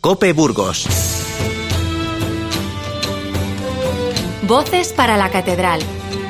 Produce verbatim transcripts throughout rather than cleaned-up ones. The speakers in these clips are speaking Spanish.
COPE Burgos. Voces para la Catedral.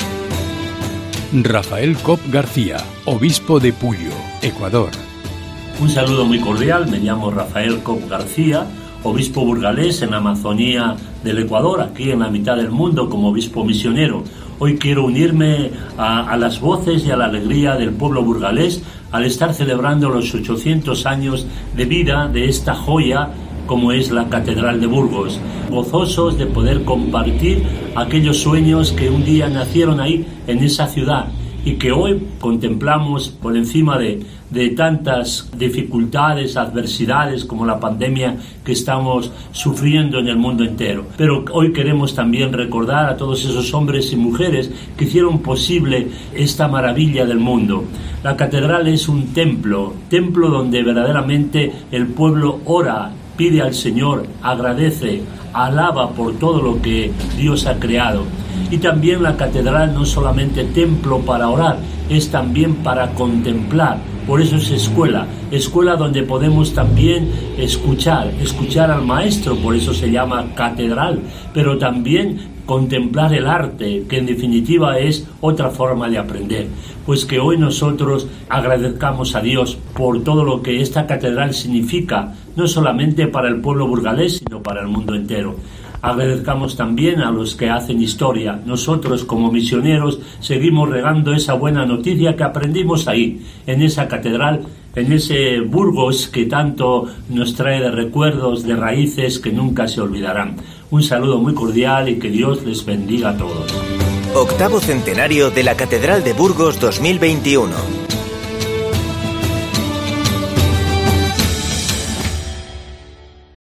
Rafael Cop García, obispo de Puyo, Ecuador. Un saludo muy cordial, me llamo Rafael Cop García, obispo burgalés en la Amazonía del Ecuador, aquí en la mitad del mundo como obispo misionero. Hoy quiero unirme a, a las voces y a la alegría del pueblo burgalés al estar celebrando los ochocientos años de vida de esta joya como es la Catedral de Burgos, gozosos de poder compartir aquellos sueños que un día nacieron ahí en esa ciudad y que hoy contemplamos por encima de, de tantas dificultades, adversidades como la pandemia que estamos sufriendo en el mundo entero. Pero hoy queremos también recordar a todos esos hombres y mujeres que hicieron posible esta maravilla del mundo. La catedral es un templo, templo donde verdaderamente el pueblo ora, pide al Señor, agradece, alaba por todo lo que Dios ha creado. Y también la catedral no solamente templo para orar, es también para contemplar. Por eso es escuela, escuela donde podemos también escuchar, escuchar al maestro, por eso se llama catedral, pero también contemplar el arte, que en definitiva es otra forma de aprender. Pues que hoy nosotros agradezcamos a Dios por todo lo que esta catedral significa, no solamente para el pueblo burgalés, sino para el mundo entero. Agradezcamos también a los que hacen historia. Nosotros como misioneros seguimos regando esa buena noticia que aprendimos ahí, en esa catedral, en ese Burgos que tanto nos trae de recuerdos, de raíces que nunca se olvidarán. Un saludo muy cordial y que Dios les bendiga a todos. Octavo centenario de la Catedral de Burgos dos mil veintiuno.